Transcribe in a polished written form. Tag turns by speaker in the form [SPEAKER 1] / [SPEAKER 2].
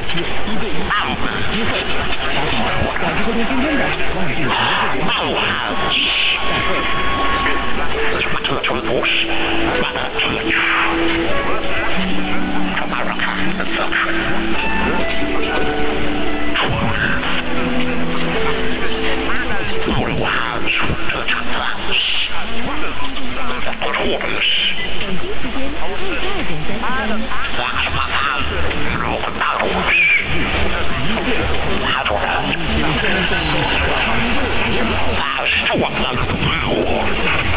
[SPEAKER 1] 期一对一机会，相信在收听今天的忘记什么节目，再会。
[SPEAKER 2] I